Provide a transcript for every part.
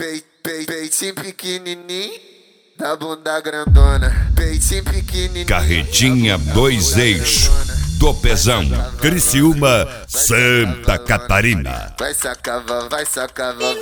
Peitinho pequenininho, da bunda grandona. Peitinho pequenininho. Carretinha 2 eixos, Topezão, Criciúma, Santa Catarina. Vai sacavalona, vai sacavalona,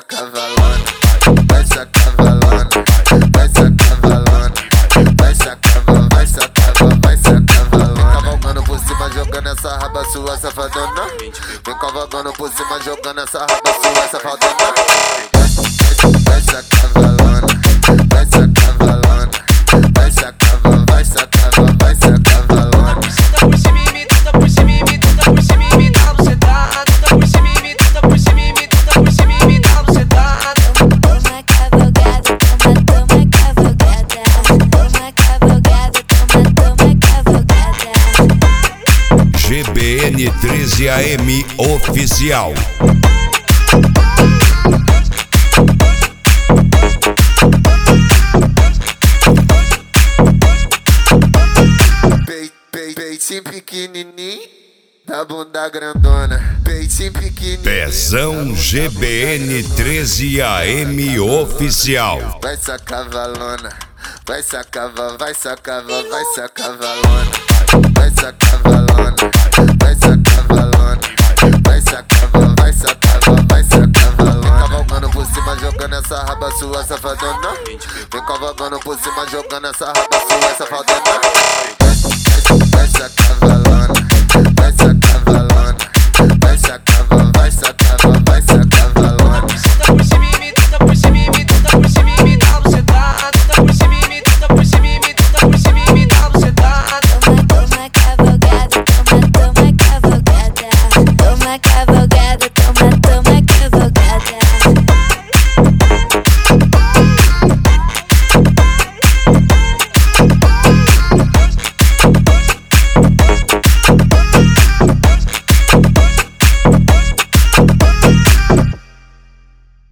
vai sacavalona, vai sacavalona, vai sacavalona, vai sacavalona, vai sacavalona. Cavalgando por cima, jogando essa raba sua safadona. Vem cavalgando por cima, jogando essa raba sua safadona. Vai sacavalona, vai sacavalona, vai sacavalona, vai sacavalona, vai sacavalona. Tudo por cima e tudo por cima e tudo por cima e dá você dá. Tudo por cima e tudo por cima e tudo por cima e dá você dá. Toma cavalgada, toma cavalgada. Toma cavalgada, toma cavalgada. GBN 13 AM Oficial. Peitinho pequenininho, da bunda grandona. Peitinho pequenininho. Pezão GBN 13 AM Oficial. Vai sacavalona, vai sacavalona, vai sacavalona, vai sacavalona, vai sacavalona, vai sacavalona, vai sacavalona, vai sacavalona, vai sacavalona. Cavalgando por cima, jogando essa raba sua safadona. Vem cavalgando por cima, jogando essa raba sua safadona.